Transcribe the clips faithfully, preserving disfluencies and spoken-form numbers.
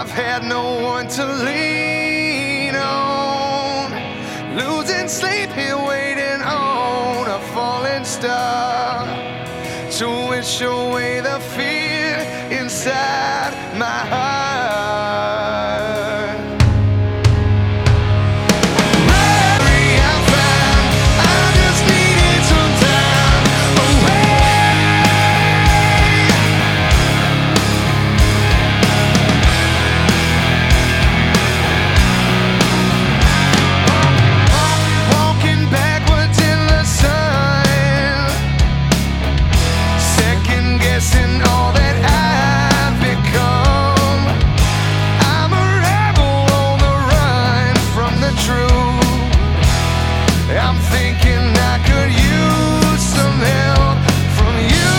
I've had no one to lean on, losing sleep here waiting on a falling star to wish away the fear inside my heart. Guessing all that I've become, I'm a rebel on the run from the truth. I'm thinking I could use some help from you.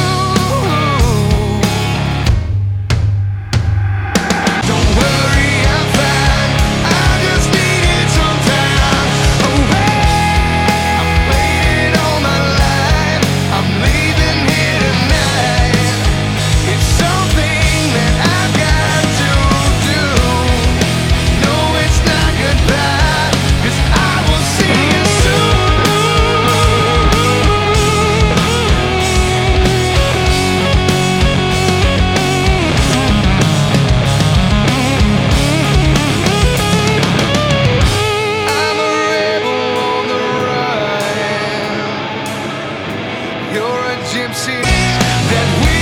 Don't worry, I'm fine, I just needed some time away. I've waited all my life, I'm leaving here tonight. It's something that I've got to do. No, it's not goodbye, 'cause I will see you soon. I'm a rebel on the run. You're a gypsy that we